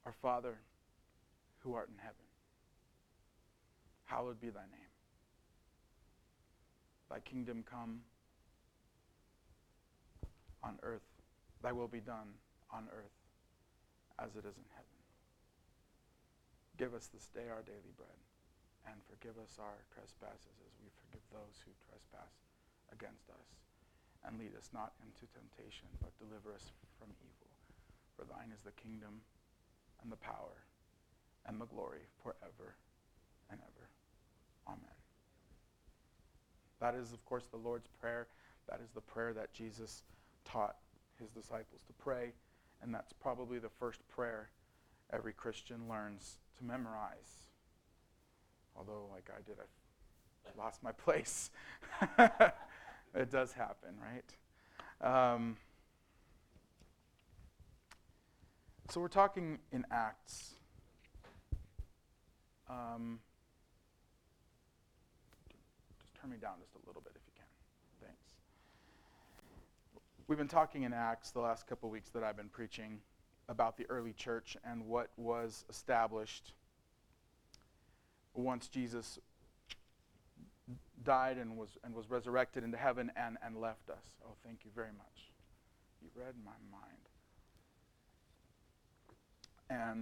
Our Father, who art in heaven, hallowed be thy name. Thy kingdom come on earth. Thy will be done on earth as it is in heaven. Give us this day our daily bread, and forgive us our trespasses as we forgive those who trespass against us. And lead us not into temptation, but deliver us from evil. For thine is the kingdom and the power and the glory forever and ever. Amen. That is, of course, the Lord's Prayer. That is the prayer that Jesus taught his disciples to pray, and that's probably the first prayer every Christian learns to memorize. Although, like I did, I lost my place. It does happen, right? So we're talking in Acts. Just turn me down just a little bit if you can. Thanks. We've been talking in Acts the last couple weeks that I've been preaching about the early church and what was established once Jesus died and was resurrected into heaven and left us. Oh, thank you very much. You read my mind. And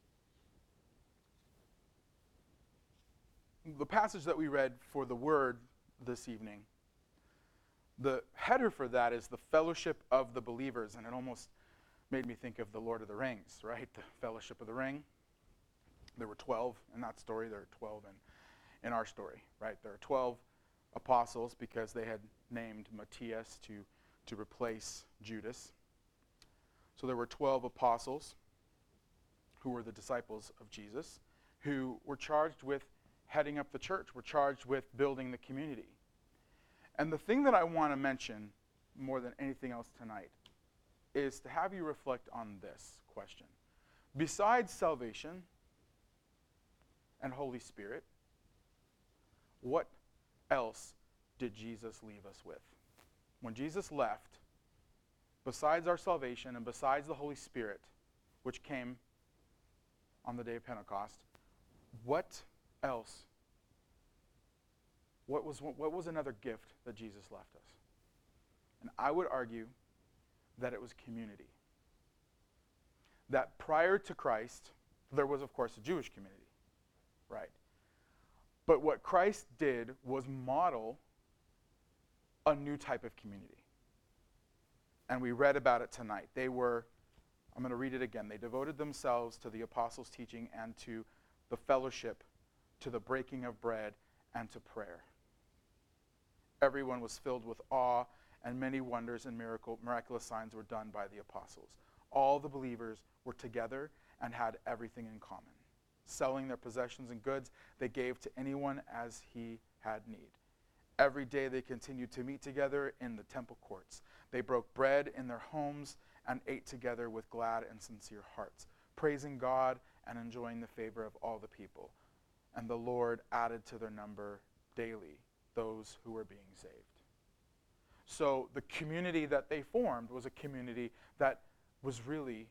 the passage that we read for the word this evening, the header for that is the fellowship of the believers, and it almost made me think of the Lord of the Rings, right? The Fellowship of the Ring. There were 12 in that story. There are 12 in our story, right? There are 12 apostles because they had named Matthias to replace Judas. So there were 12 apostles who were the disciples of Jesus, who were charged with heading up the church, were charged with building the community. And the thing that I want to mention more than anything else tonight is to have you reflect on this question. Besides salvation and Holy Spirit, what else did Jesus leave us with? When Jesus left, besides our salvation and besides the Holy Spirit, which came on the day of Pentecost, what else? What was another gift that Jesus left us? And I would argue that it was community. That prior to Christ, there was, of course, a Jewish community, right? But what Christ did was model a new type of community. And we read about it tonight. I'm going to read it again. They devoted themselves to the apostles' teaching and to the fellowship, to the breaking of bread, and to prayer. Everyone was filled with awe, and many wonders and miraculous signs were done by the apostles. All the believers were together and had everything in common. Selling their possessions and goods, they gave to anyone as he had need. Every day they continued to meet together in the temple courts. They broke bread in their homes and ate together with glad and sincere hearts, praising God and enjoying the favor of all the people. And the Lord added to their number daily those who were being saved. So the community that they formed was a community that was really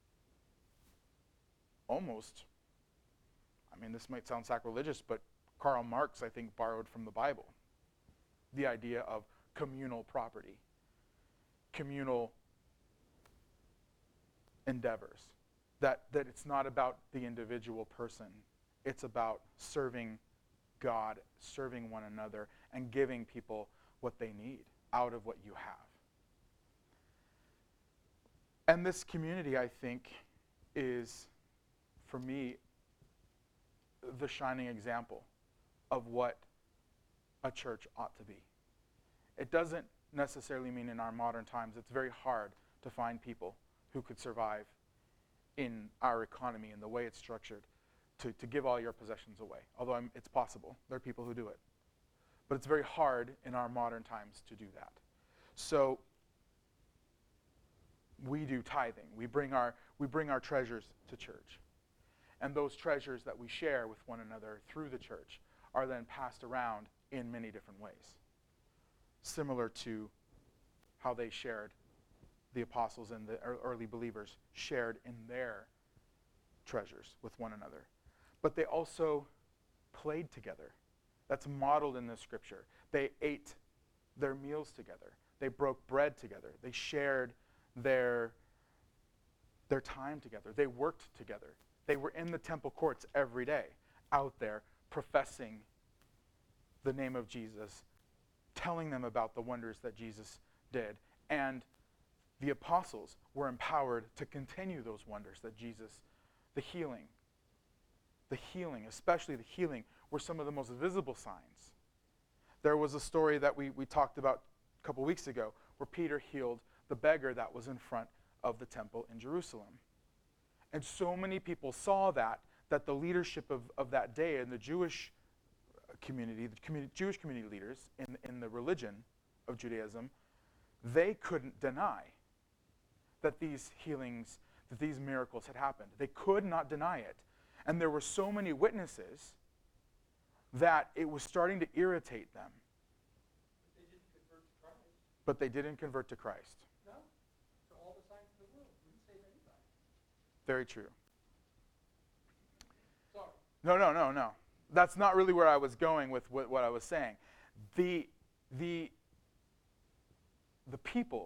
almost, this might sound sacrilegious, but Karl Marx, I think, borrowed from the Bible the idea of communal property, communal endeavors, that it's not about the individual person. It's about serving God, serving one another, and giving people what they need out of what you have. And this community, I think, is, for me, the shining example of what a church ought to be. It doesn't necessarily mean in our modern times it's very hard to find people who could survive in our economy and the way it's structured to give all your possessions away. Although it's possible. There are people who do it. But it's very hard in our modern times to do that. So we do tithing. We bring our treasures to church. And those treasures that we share with one another through the church are then passed around in many different ways. Similar to how they shared, the apostles and the early believers shared in their treasures with one another. But they also played together. That's modeled in the scripture. They ate their meals together. They broke bread together. They shared their time together. They worked together. They were in the temple courts every day, out there professing the name of Jesus, telling them about the wonders that Jesus did. And the apostles were empowered to continue those wonders that Jesus, the healing, especially the healing, were some of the most visible signs. There was a story that we talked about a couple weeks ago where Peter healed the beggar that was in front of the temple in Jerusalem. And so many people saw that the leadership of that day and the Jewish community, Jewish community leaders in the religion of Judaism, they couldn't deny that these healings, that these miracles had happened. They could not deny it. And there were so many witnesses that it was starting to irritate them. But they didn't convert to Christ. No. So all the signs of the world wouldn't save anybody. Very true. Sorry. No. That's not really where I was going with what I was saying. The people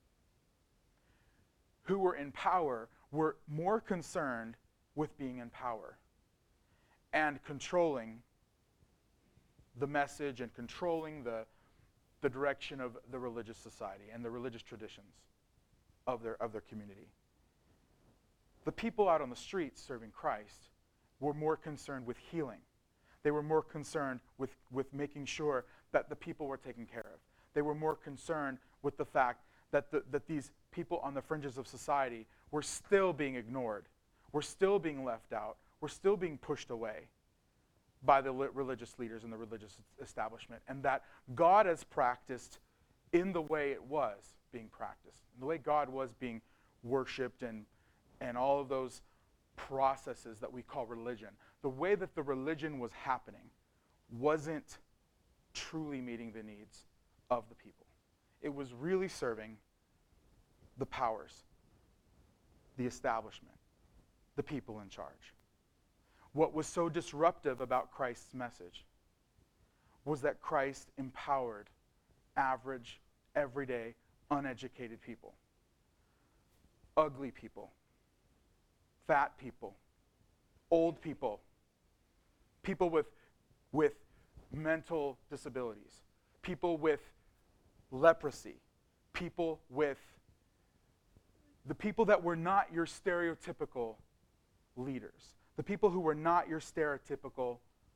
who were in power were more concerned with being in power and controlling the message and controlling the direction of the religious society and the religious traditions of their community. The people out on the streets serving Christ were more concerned with healing. They were more concerned with making sure that the people were taken care of. They were more concerned with the fact that these people on the fringes of society were still being ignored, were still being left out, were still being pushed away by the religious leaders and the religious establishment, and that God has practiced in the way it was being practiced, in the way God was being worshipped and all of those processes that we call religion. The way that the religion was happening wasn't truly meeting the needs of the people. It was really serving the powers, the establishment, the people in charge. What was so disruptive about Christ's message was that Christ empowered average, everyday, uneducated people, ugly people, fat people, old people, people with mental disabilities, people with leprosy, people with the people that were not your stereotypical leaders, the people who were not your stereotypical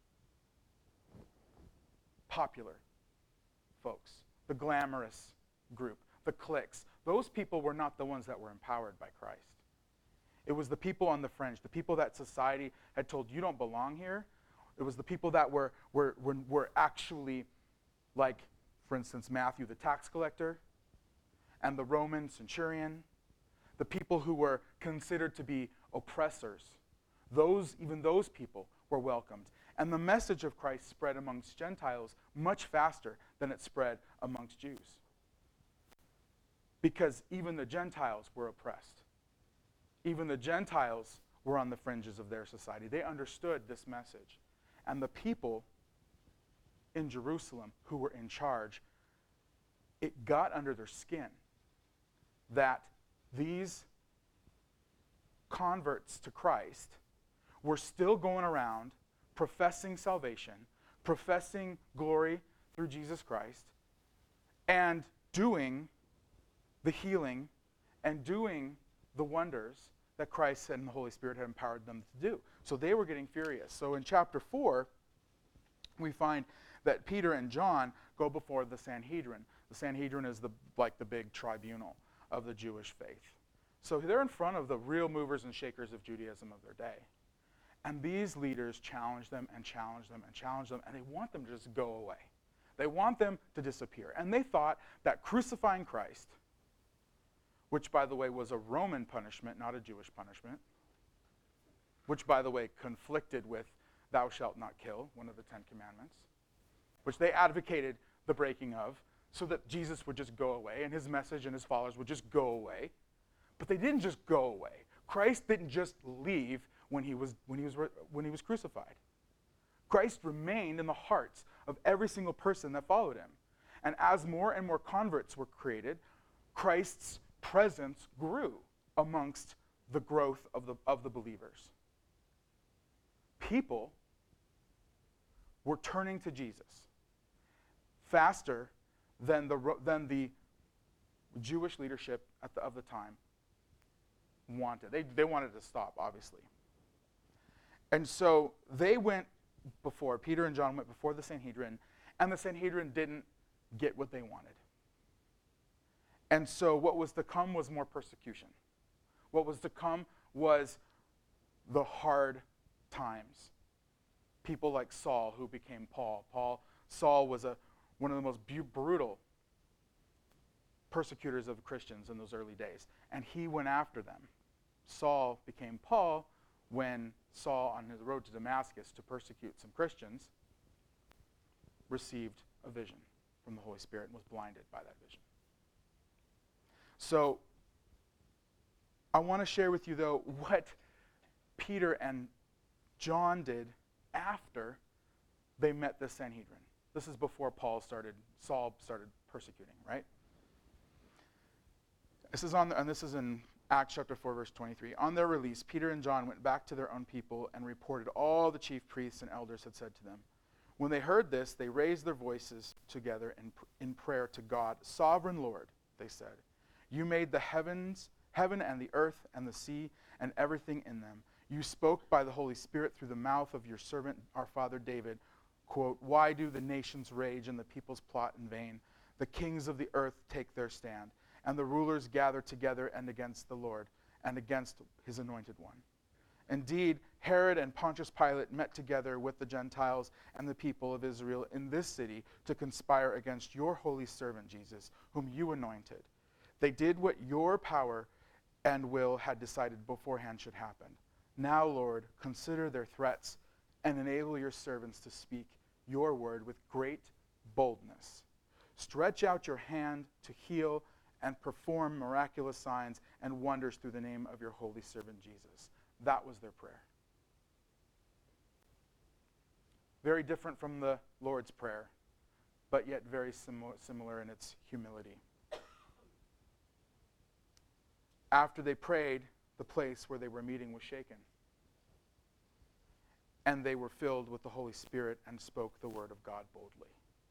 popular folks, the glamorous group, the cliques. Those people were not the ones that were empowered by Christ. It was the people on the fringe, the people that society had told, you don't belong here. It was the people that were actually, like, for instance, Matthew the tax collector and the Roman centurion, the people who were considered to be oppressors. Even those people were welcomed. And the message of Christ spread amongst Gentiles much faster than it spread amongst Jews. Because even the Gentiles were oppressed. Even the Gentiles were on the fringes of their society. They understood this message. And the people in Jerusalem who were in charge, it got under their skin that these converts to Christ were still going around professing salvation, professing glory through Jesus Christ, and doing the healing and doing the wonders that Christ and the Holy Spirit had empowered them to do. So they were getting furious. So in chapter 4, we find that Peter and John go before the Sanhedrin. The Sanhedrin is the big tribunal of the Jewish faith. So they're in front of the real movers and shakers of Judaism of their day. And these leaders challenge them and challenge them and challenge them, and they want them to just go away. They want them to disappear. And they thought that crucifying Christ, which, by the way, was a Roman punishment, not a Jewish punishment, which, by the way, conflicted with thou shalt not kill, one of the 10 commandments, which they advocated the breaking of so that Jesus would just go away and his message and his followers would just go away. But they didn't just go away. Christ didn't just leave when he was crucified. Christ remained in the hearts of every single person that followed him. And as more and more converts were created, Christ's presence grew amongst the growth of the believers. People were turning to Jesus faster than the Jewish leadership of the time wanted. They wanted to stop, obviously. And so they went before, Peter and John went before the Sanhedrin, and the Sanhedrin didn't get what they wanted. And so what was to come was more persecution. What was to come was the hard times. People like Saul, who became Paul. Saul was one of the most brutal persecutors of Christians in those early days, and he went after them. Saul became Paul when Saul, on his road to Damascus to persecute some Christians, received a vision from the Holy Spirit and was blinded by that vision. So I want to share with you, though, what Peter and John did after they met the Sanhedrin. This is before Saul started persecuting, right? This is in Acts chapter 4, verse 23. On their release, Peter and John went back to their own people and reported all the chief priests and elders had said to them. When they heard this, they raised their voices together in prayer to God. Sovereign Lord, they said, you made the heaven and the earth and the sea and everything in them. You spoke by the Holy Spirit through the mouth of your servant, our father David. Quote, why do the nations rage and the peoples plot in vain? The kings of the earth take their stand, and the rulers gather together and against the Lord and against his anointed one. Indeed, Herod and Pontius Pilate met together with the Gentiles and the people of Israel in this city to conspire against your holy servant Jesus, whom you anointed. They did what your power and will had decided beforehand should happen. Now, Lord, consider their threats and enable your servants to speak your word with great boldness. Stretch out your hand to heal and perform miraculous signs and wonders through the name of your holy servant Jesus. That was their prayer. Very different from the Lord's Prayer, but yet very similar in its humility. After they prayed, the place where they were meeting was shaken. And they were filled with the Holy Spirit and spoke the word of God boldly.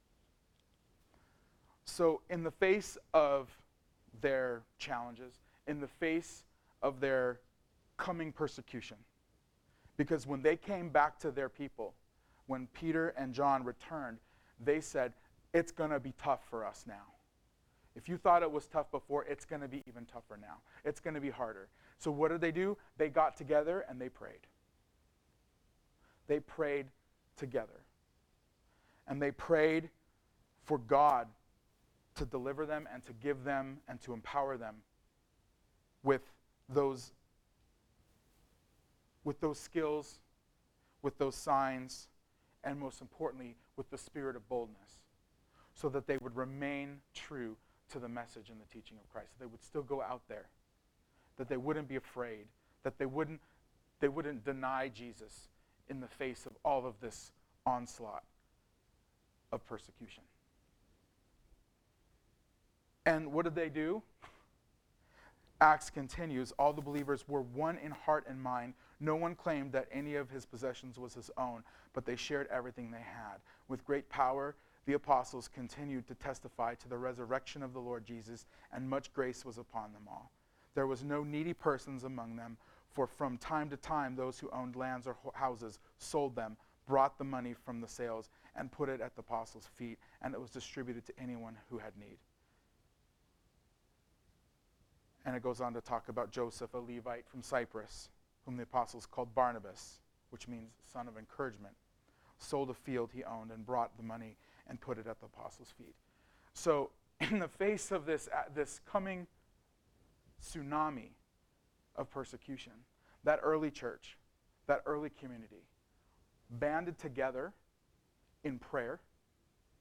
So in the face of their challenges, in the face of their coming persecution, because when they came back to their people, when Peter and John returned, they said, it's going to be tough for us now. If you thought it was tough before, it's going to be even tougher now. It's going to be harder. So what did they do? They got together and they prayed. They prayed together. And they prayed for God to deliver them and to give them and to empower them with those skills, with those signs, and most importantly, with the spirit of boldness, so that they would remain true to the message and the teaching of Christ. They would still go out there, that they wouldn't be afraid, that they wouldn't deny Jesus in the face of all of this onslaught of persecution. And what did they do? Acts continues, all the believers were one in heart and mind. No one claimed that any of his possessions was his own, but they shared everything they had. With great power, the apostles continued to testify to the resurrection of the Lord Jesus, and much grace was upon them all. There was no needy persons among them, for from time to time those who owned lands or houses sold them, brought the money from the sales, and put it at the apostles' feet, and it was distributed to anyone who had need. And it goes on to talk about Joseph, a Levite from Cyprus, whom the apostles called Barnabas, which means son of encouragement, sold a field he owned and brought the money and put it at the apostles' feet. So in the face of this coming tsunami of persecution, that early church, that early community, banded together in prayer,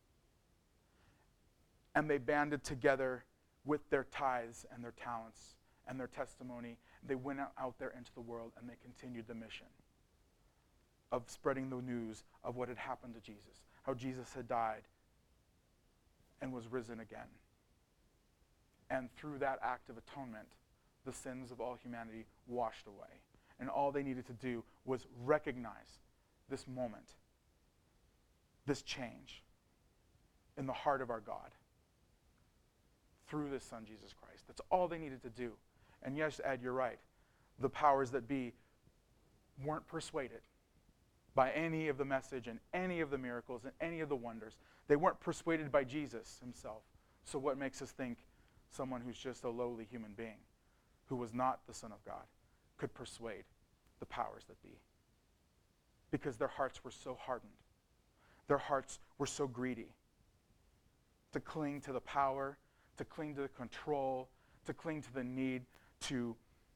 and they banded together with their tithes and their talents and their testimony. They went out there into the world and they continued the mission of spreading the news of what had happened to Jesus, how Jesus had died and was risen again. And through that act of atonement, the sins of all humanity washed away. And all they needed to do was recognize this moment, this change in the heart of our God through this Son, Jesus Christ. That's all they needed to do. And yes, Ed, you're right. The powers that be weren't persuaded by any of the message and any of the miracles and any of the wonders. They weren't persuaded by Jesus himself. So what makes us think someone who's just a lowly human being, who was not the Son of God, could persuade the powers that be? Because their hearts were so hardened. Their hearts were so greedy to cling to the power, to cling to the control, to cling to the need to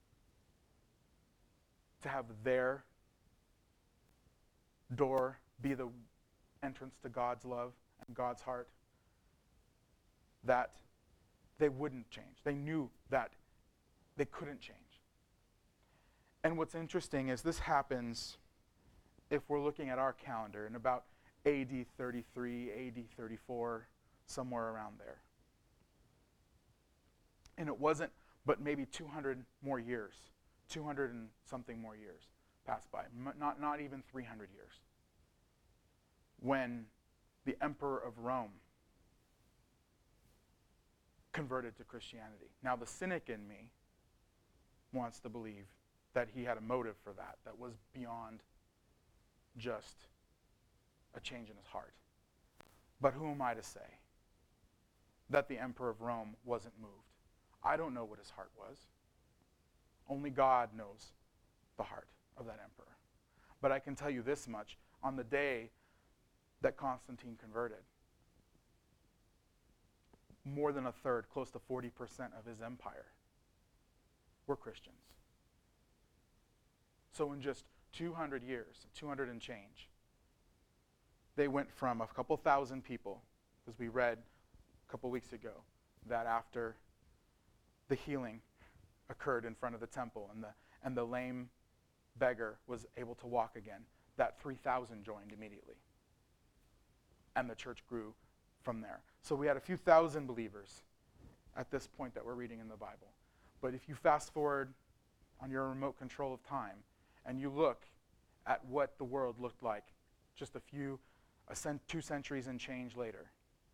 have their door be the entrance to God's love and God's heart, that they wouldn't change. They knew that they couldn't change. And what's interesting is this happens, if we're looking at our calendar, in about AD 33, AD 34, somewhere around there. And it wasn't but maybe 200 more years, 200 and something more years passed by, not even 300 years, when the Emperor of Rome converted to Christianity. Now, the cynic in me wants to believe that he had a motive for that was beyond just a change in his heart. But who am I to say that the Emperor of Rome wasn't moved? I don't know what his heart was. Only God knows the heart of that emperor. But I can tell you this much. On the day that Constantine converted, more than a third, close to 40% of his empire were Christians. So in just 200 years, 200 and change, they went from a couple thousand people, as we read a couple weeks ago, that after the healing occurred in front of the temple and the lame beggar was able to walk again, that 3,000 joined immediately. And the church grew from there. So we had a few thousand believers at this point that we're reading in the Bible. But if you fast forward on your remote control of time and you look at what the world looked like just 2 centuries and change later,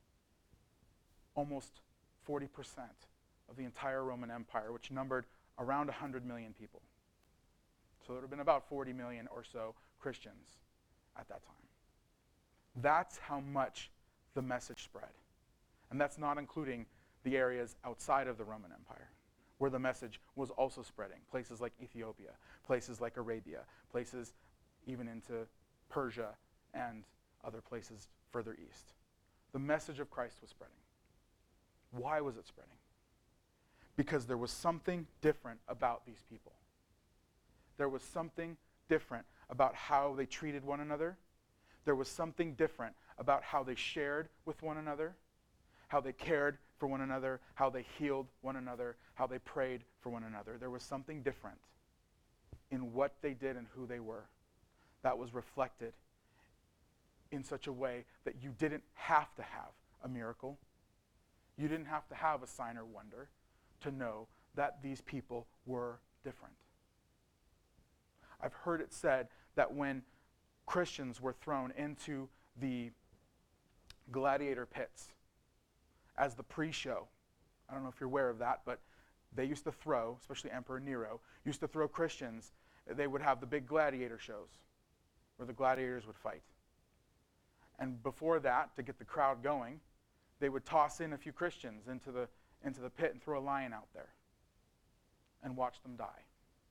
almost 40% of the entire Roman Empire, which numbered around 100 million people. So there would have been about 40 million or so Christians at that time. That's how much the message spread. And that's not including the areas outside of the Roman Empire, where the message was also spreading. Places like Ethiopia, places like Arabia, places even into Persia and other places further east. The message of Christ was spreading. Why was it spreading? Because there was something different about these people. There was something different about how they treated one another. There was something different about how they shared with one another, how they cared for one another, how they healed one another, how they prayed for one another. There was something different in what they did and who they were that was reflected in such a way that you didn't have to have a miracle. You didn't have to have a sign or wonder to know that these people were different. I've heard it said that when Christians were thrown into the gladiator pits as the pre-show, I don't know if you're aware of that, but they used to throw, especially Emperor Nero, used to throw Christians. They would have the big gladiator shows where the gladiators would fight. And before that, to get the crowd going, they would toss in a few Christians into the pit and throw a lion out there and watch them die.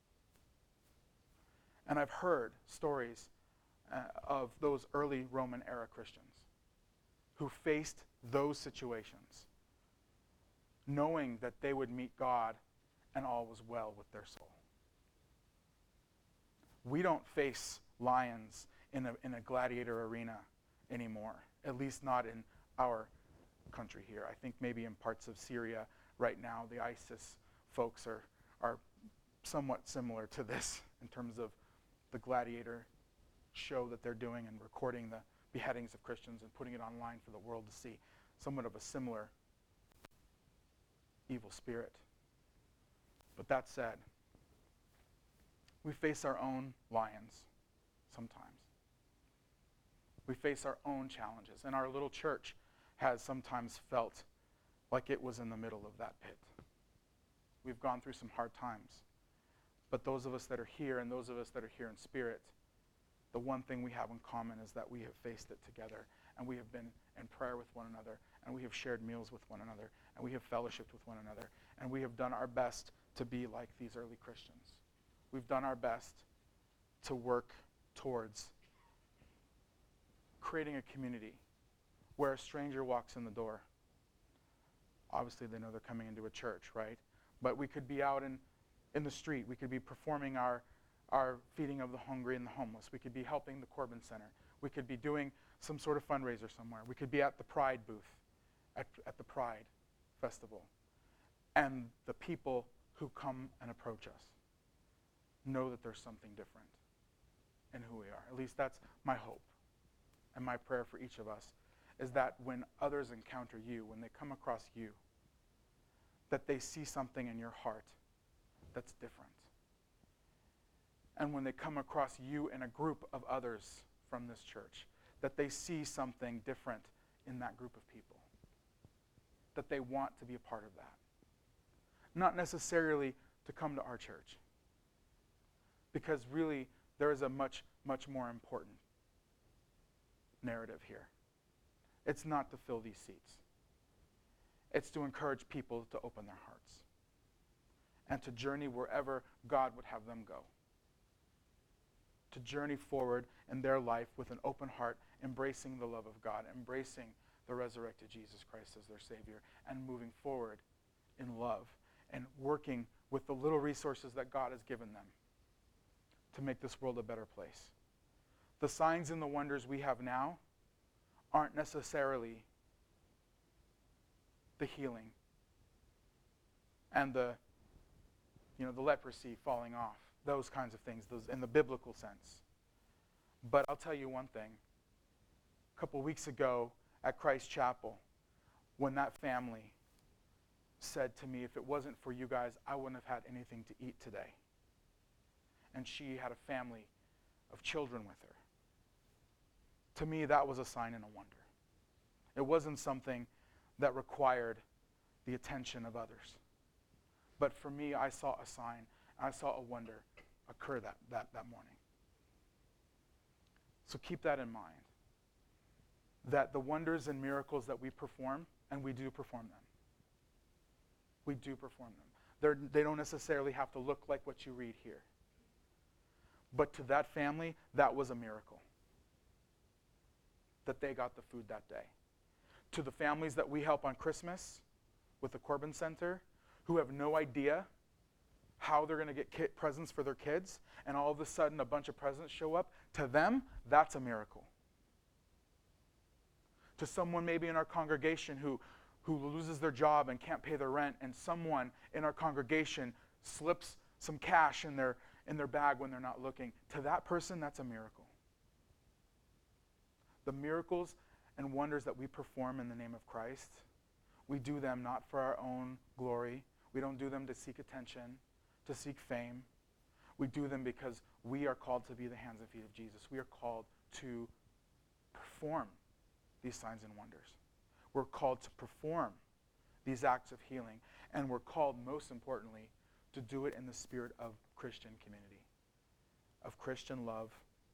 And I've heard stories of those early Roman era Christians who faced those situations, knowing that they would meet God and all was well with their soul. We don't face lions in a gladiator arena anymore, at least not in our country here. I think maybe in parts of Syria right now, the ISIS folks are somewhat similar to this in terms of the gladiator show that they're doing and recording the beheadings of Christians and putting it online for the world to see. Somewhat of a similar evil spirit. But that said, we face our own lions sometimes. We face our own challenges, and our little church has sometimes felt like it was in the middle of that pit. We've gone through some hard times. But those of us that are here and those of us that are here in spirit, the one thing we have in common is that we have faced it together, and we have been in prayer with one another, and we have shared meals with one another, and we have fellowshiped with one another, and we have done our best to be like these early Christians. We've done our best to work towards creating a community where a stranger walks in the door. Obviously, they know they're coming into a church, right? But we could be out in the street. We could be performing our feeding of the hungry and the homeless. We could be helping the Corbin Center. We could be doing some sort of fundraiser somewhere. We could be at the Pride booth, at the Pride Festival. And the people who come and approach us know that there's something different in who we are. At least that's my hope and my prayer for each of us, is that when others encounter you, when they come across you, that they see something in your heart that's different. And when they come across you in a group of others from this church, that they see something different in that group of people, that they want to be a part of that. Not necessarily to come to our church, because really there is a much, much more important narrative here. It's not to fill these seats. It's to encourage people to open their hearts and to journey wherever God would have them go. To journey forward in their life with an open heart, embracing the love of God, embracing the resurrected Jesus Christ as their Savior, and moving forward in love and working with the little resources that God has given them to make this world a better place. The signs and the wonders we have now aren't necessarily the healing and the leprosy falling off, those kinds of things, those in the biblical sense. But I'll tell you one thing. A couple weeks ago at Christ Chapel, when that family said to me, if it wasn't for you guys, I wouldn't have had anything to eat today. And she had a family of children with her. To me, that was a sign and a wonder. It wasn't something that required the attention of others. But for me, I saw a sign, I saw a wonder occur that morning. So keep that in mind, that the wonders and miracles that we perform, and we do perform them. We do perform them. They don't necessarily have to look like what you read here. But to that family, that was a miracle, that they got the food that day. To the families that we help on Christmas with the Corbin Center, who have no idea how they're going to get presents for their kids, and all of a sudden a bunch of presents show up, to them, that's a miracle. To someone maybe in our congregation who loses their job and can't pay their rent, and someone in our congregation slips some cash in their bag when they're not looking, to that person, that's a miracle. The miracles and wonders that we perform in the name of Christ, we do them not for our own glory. We don't do them to seek attention, to seek fame. We do them because we are called to be the hands and feet of Jesus. We are called to perform these signs and wonders. We're called to perform these acts of healing. And we're called, most importantly, to do it in the spirit of Christian community, of Christian love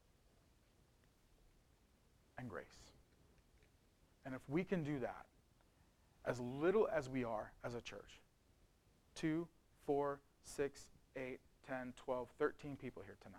and grace. And if we can do that, as little as we are as a church, 2, 4, 6, 8, 10, 12, 13 people here tonight.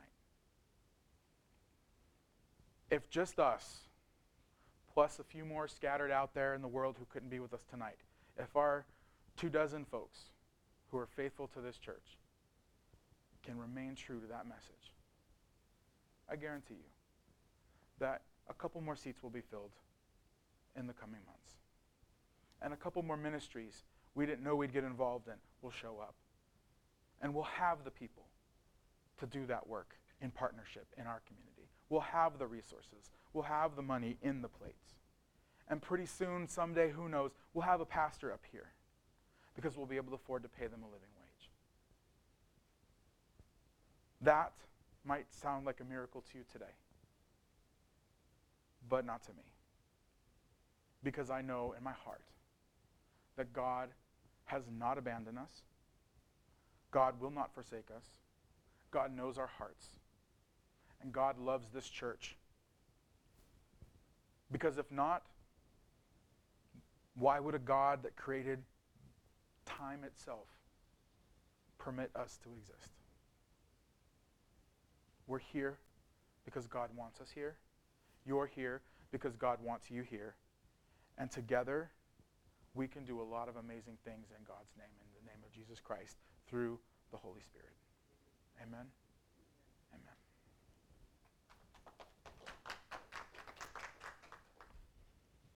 If just us, plus a few more scattered out there in the world who couldn't be with us tonight, if our 24 folks who are faithful to this church can remain true to that message, I guarantee you that a couple more seats will be filled in the coming months. And a couple more ministries we didn't know we'd get involved in will show up. And we'll have the people to do that work in partnership in our community. We'll have the resources. We'll have the money in the plates. And pretty soon, someday, who knows, we'll have a pastor up here because we'll be able to afford to pay them a living wage. That might sound like a miracle to you today, but not to me. Because I know in my heart that God has not abandoned us. God will not forsake us. God knows our hearts. And God loves this church. Because if not, why would a God that created time itself permit us to exist? We're here because God wants us here. You're here because God wants you here. And together, we can do a lot of amazing things in God's name, in the name of Jesus Christ, through the Holy Spirit. Amen.